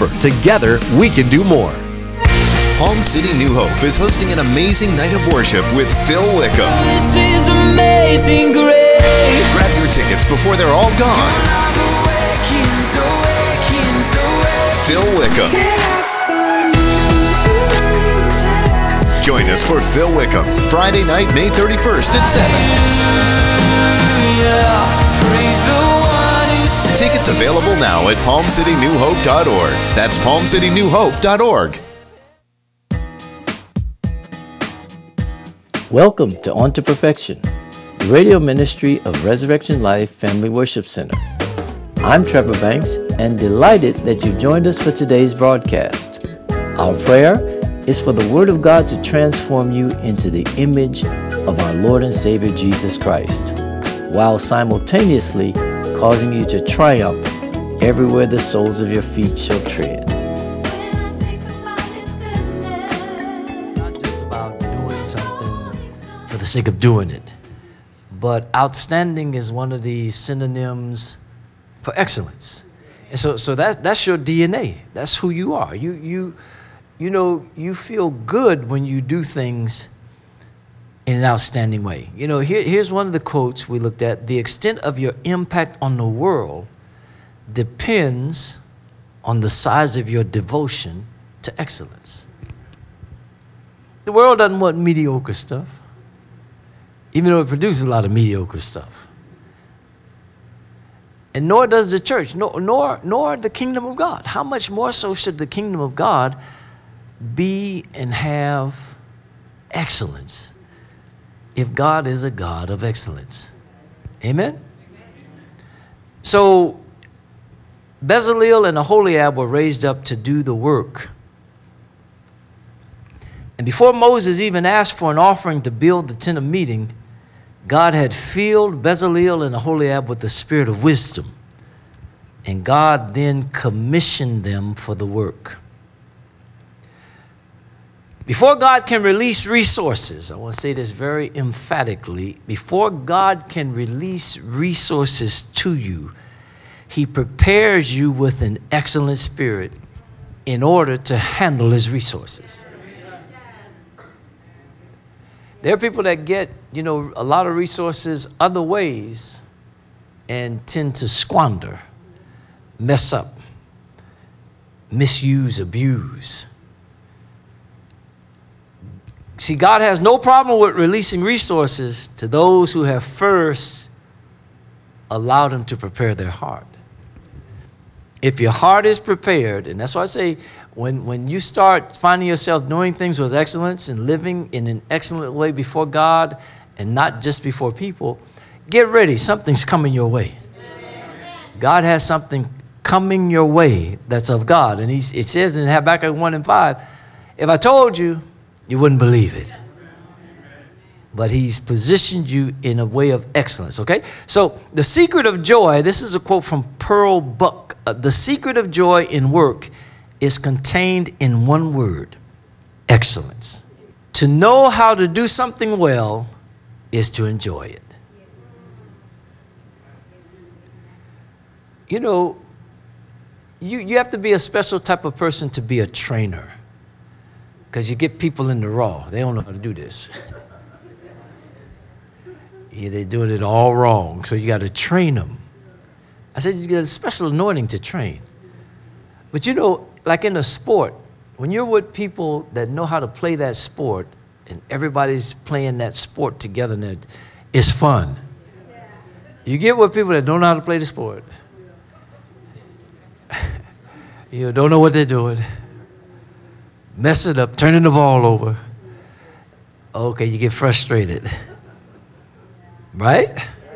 remember, together we can do more. Palm City New Hope is hosting an amazing night of worship with Phil Wickham. This is amazing grace. Grab your tickets before they're all gone. Phil Wickham. Join us for Phil Wickham, Friday night, May 31st at 7. Tickets available now at palmcitynewhope.org. That's palmcitynewhope.org. Welcome to On to Perfection, the radio ministry of Resurrection Life Family Worship Center. I'm Trevor Banks and delighted that you've joined us for today's broadcast. Our prayer is for the Word of God to transform you into the image of our Lord and Savior Jesus Christ, while simultaneously causing you to triumph everywhere the soles of your feet shall tread. Not just about doing something for the sake of doing it, but outstanding is one of the synonyms for excellence. And so that's your DNA. That's who you are. You know, you feel good when you do things in an outstanding way. You know, here's one of the quotes we looked at. The extent of your impact on the world depends on the size of your devotion to excellence. The world doesn't want mediocre stuff, even though it produces a lot of mediocre stuff. And nor does the church, nor the kingdom of God. How much more so should the kingdom of God be and have excellence if God is a God of excellence? Amen? So Bezalel and Aholiab were raised up to do the work. And before Moses even asked for an offering to build the tent of meeting, God had filled Bezalel and Aholiab with the spirit of wisdom. And God then commissioned them for the work. Before God can release resources, I want to say this very emphatically, before God can release resources to you, He prepares you with an excellent spirit in order to handle His resources. There are people that get, a lot of resources other ways and tend to squander, mess up, misuse, abuse. See, God has no problem with releasing resources to those who have first allowed Him to prepare their heart. If your heart is prepared, and that's why I say, when you start finding yourself doing things with excellence and living in an excellent way before God and not just before people, get ready. Something's coming your way. God has something coming your way that's of God. And it says in Habakkuk 1:5, if I told you, you wouldn't believe it. But He's positioned you in a way of excellence, okay? So the secret of joy, this is a quote from Pearl Buck. The secret of joy in work is contained in one word: excellence. To know how to do something well is to enjoy it. You have to be a special type of person to be a trainer, because you get people in the raw. They don't know how to do this. Yeah, they're doing it all wrong, so you got to train them. I said you get a special anointing to train. But like in a sport, when you're with people that know how to play that sport and everybody's playing that sport together, and it's fun. You get with people that don't know how to play the sport. You don't know what they're doing. Mess it up, turning the ball over. Okay, you get frustrated. Right?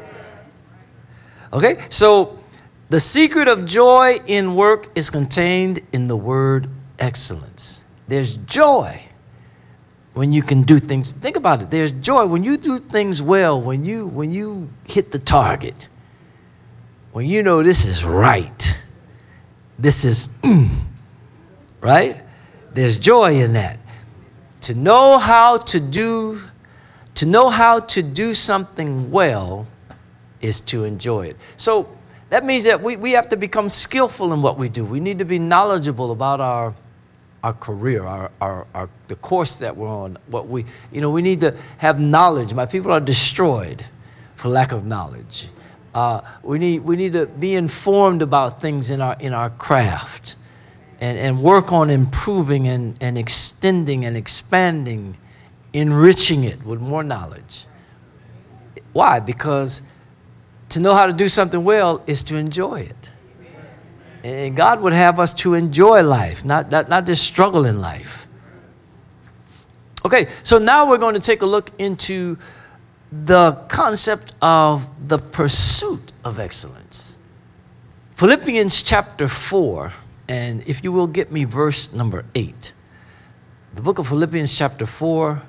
Okay, so the secret of joy in work is contained in the word excellence. There's joy when you can do things. Think about it. There's joy when you do things well, when you hit the target, when you know this is right. This is right? There's joy in that. To know how to do something well is to enjoy it. So That means that we have to become skillful in what we do. We need to be knowledgeable about our career, the course that we're on. We need to have knowledge. My people are destroyed for lack of knowledge. We need to be informed about things in our craft, and work on improving and extending and expanding, enriching it with more knowledge. Why? Because to know how to do something well is to enjoy it. And God would have us to enjoy life, not just struggle in life. Okay, so now we're going to take a look into the concept of the pursuit of excellence. Philippians chapter 4, and if you will get me verse number 8. The book of Philippians chapter 4,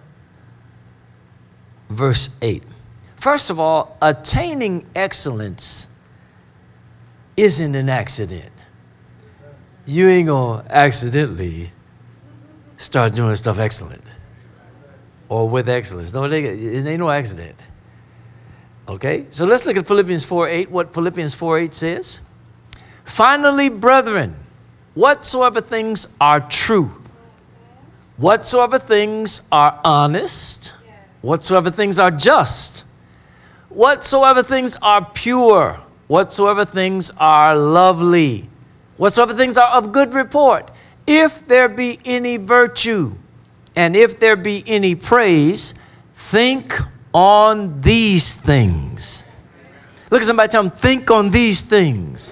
verse 8. First of all, attaining excellence isn't an accident. You ain't gonna accidentally start doing stuff excellent or with excellence. No, it ain't no accident. Okay, so let's look at Philippians 4:8. What Philippians 4:8 says. Finally, brethren, whatsoever things are true, whatsoever things are honest, whatsoever things are just, whatsoever things are pure, whatsoever things are lovely, whatsoever things are of good report, if there be any virtue, and if there be any praise, think on these things. Look at somebody, tell them, think on these things.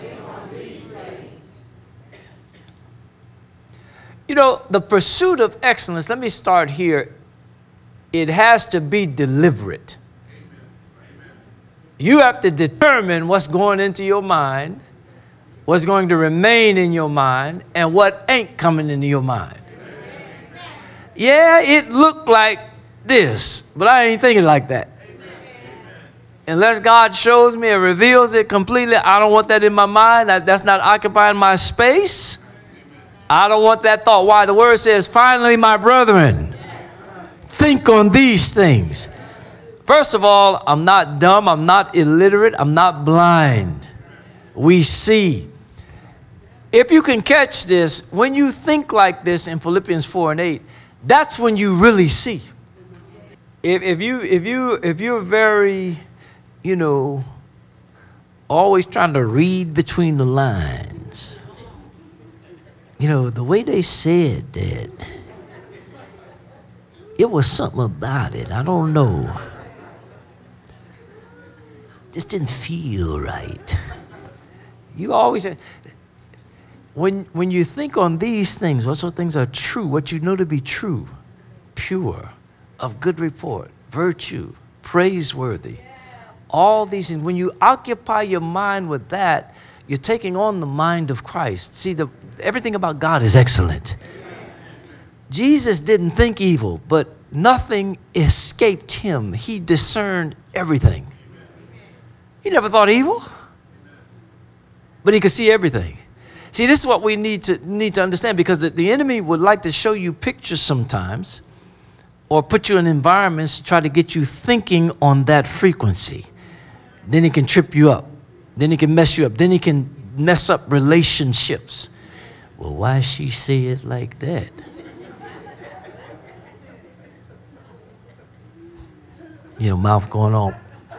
You know, the pursuit of excellence, let me start here. It has to be deliberate. You have to determine what's going into your mind, what's going to remain in your mind, and what ain't coming into your mind. Yeah, it looked like this, but I ain't thinking like that. Unless God shows me and reveals it completely, I don't want that in my mind. That's not occupying my space. I don't want that thought. Why? The word says, finally, my brethren, think on these things. First of all, I'm not dumb. I'm not illiterate. I'm not blind. We see. If you can catch this, when you think like this in Philippians 4:8, that's when you really see. If you're very, always trying to read between the lines, the way they said that, it was something about it. I don't know. Just didn't feel right. You always, when you think on these things, what sort of things are true, what you know to be true, pure, of good report, virtue, praiseworthy, all these things, when you occupy your mind with that, you're taking on the mind of Christ. See, everything about God is excellent. Jesus didn't think evil, but nothing escaped him. He discerned everything. He never thought evil, but he could see everything. See, this is what we need to understand, because the enemy would like to show you pictures sometimes or put you in environments to try to get you thinking on that frequency. Then he can trip you up. Then he can mess you up. Then he can mess up relationships. Well, why she say it like that? Mouth going on.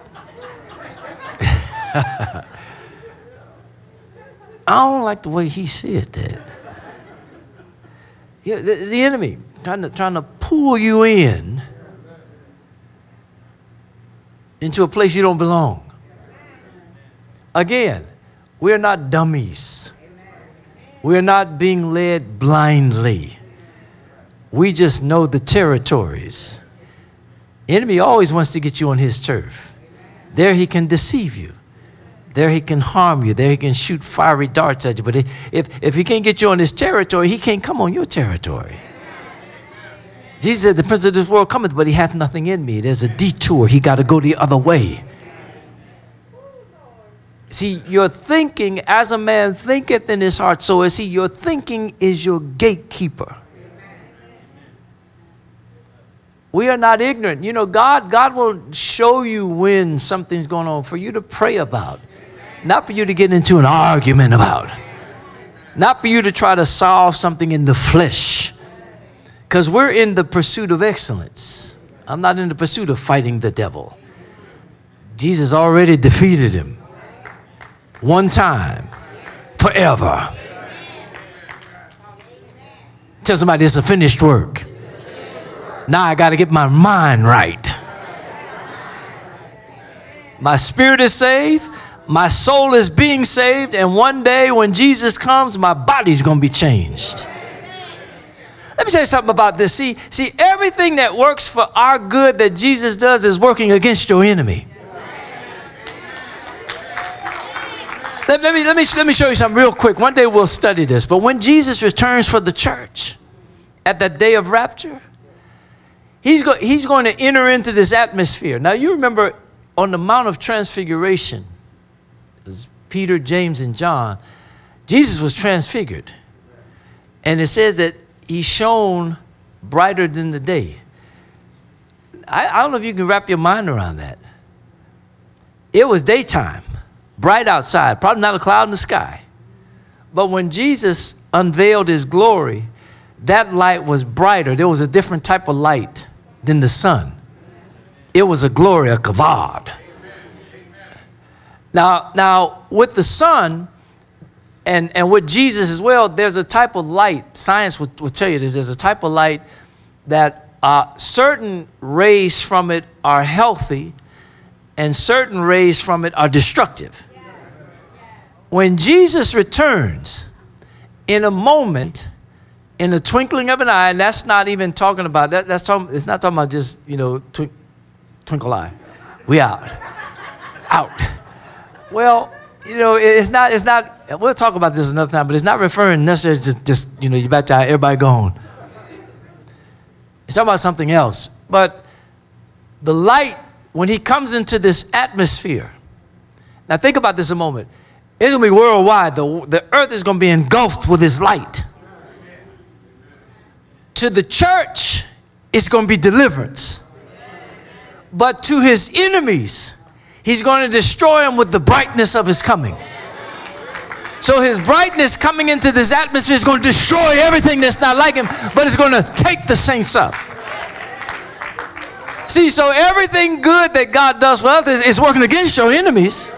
I don't like the way he said that. Yeah, the enemy trying to pull you into a place you don't belong. Again, we're not dummies. We're not being led blindly. We just know the territories. The enemy always wants to get you on his turf. There he can deceive you. There he can harm you. There he can shoot fiery darts at you. But if he can't get you on his territory, he can't come on your territory. Jesus said, the prince of this world cometh, but he hath nothing in me. There's a detour. He got to go the other way. See, your thinking, as a man thinketh in his heart, so is he. Your thinking is your gatekeeper. We are not ignorant. God will show you when something's going on for you to pray about. Not for you to get into an argument about. Not for you to try to solve something in the flesh. Because we're in the pursuit of excellence. I'm not in the pursuit of fighting the devil. Jesus already defeated him. One time. Forever. Tell somebody it's a finished work. Now I got to get my mind right. My spirit is saved. My soul is being saved. And one day when Jesus comes, my body's going to be changed. Let me tell you something about this. See, everything that works for our good that Jesus does is working against your enemy. Let me show you something real quick. One day we'll study this. But when Jesus returns for the church at that day of rapture, he's going to enter into this atmosphere. Now you remember on the Mount of Transfiguration, it was Peter, James, and John, Jesus was transfigured. And it says that he shone brighter than the day. I don't know if you can wrap your mind around that. It was daytime, bright outside, probably not a cloud in the sky. But when Jesus unveiled his glory, that light was brighter. There was a different type of light than the sun. It was a glory, a kavod. Now with the sun, and with Jesus as well, there's a type of light, science will tell you this, there's a type of light that certain rays from it are healthy and certain rays from it are destructive. When Jesus returns, in a moment, in the twinkling of an eye, and that's not even talking about that, it's not talking about just, twinkle eye. We out. Out. Well, it's not, we'll talk about this another time, but it's not referring necessarily to just, you back to everybody gone. It's talking about something else. But the light, when he comes into this atmosphere, now think about this a moment. It's going to be worldwide. The earth is going to be engulfed with his light. To the church, it's going to be deliverance. But to his enemies, he's going to destroy them with the brightness of his coming. So his brightness coming into this atmosphere is going to destroy everything that's not like him, but it's going to take the saints up. See, so everything good that God does for others is working against your enemies.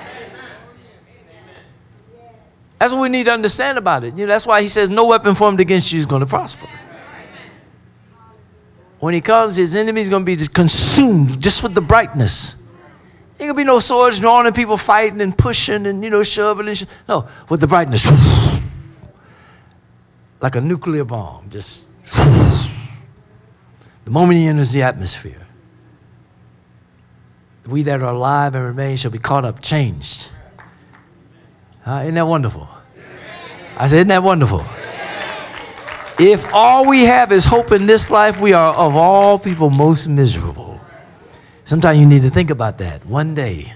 That's what we need to understand about it. That's why he says no weapon formed against you is going to prosper. When he comes, his enemies going to be just consumed just with the brightness. Ain't gonna be no swords drawn and people fighting and pushing and shoving and no, with the brightness, like a nuclear bomb. Just the moment he enters the atmosphere, we that are alive and remain shall be caught up, changed. Isn't that wonderful? I said, isn't that wonderful? If all we have is hope in this life, we are of all people most miserable. Sometimes you need to think about that one day.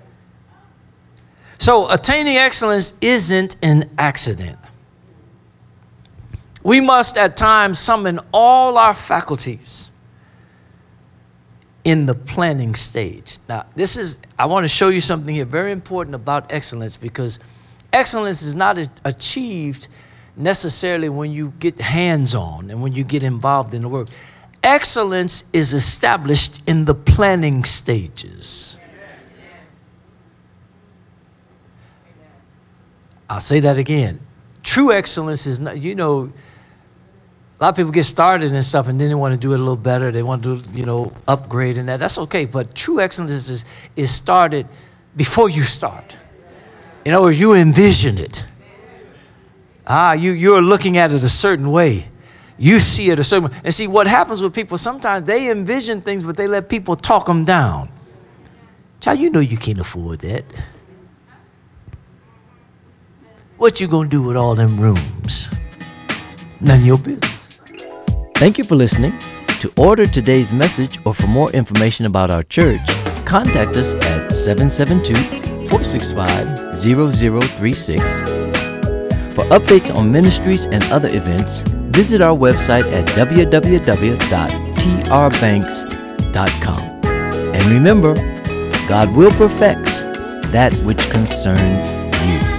So attaining excellence isn't an accident. We must at times summon all our faculties in the planning stage. Now, I want to show you something here very important about excellence, because excellence is not achieved necessarily when you get hands-on and when you get involved in the work. Excellence is established in the planning stages. I'll say that again. True excellence is not, a lot of people get started and stuff and then they want to do it a little better. They want to do, upgrade and that. That's okay. But true excellence is started before you start. In other words, you envision it. You're looking at it a certain way. You see it a certain way. And see, what happens with people, sometimes they envision things, but they let people talk them down. Child, you can't afford that. What you gonna do with all them rooms? None of your business. Thank you for listening. To order today's message or for more information about our church, contact us at 772-465-0036. For updates on ministries and other events, visit our website at www.trbanks.com. And remember, God will perfect that which concerns you.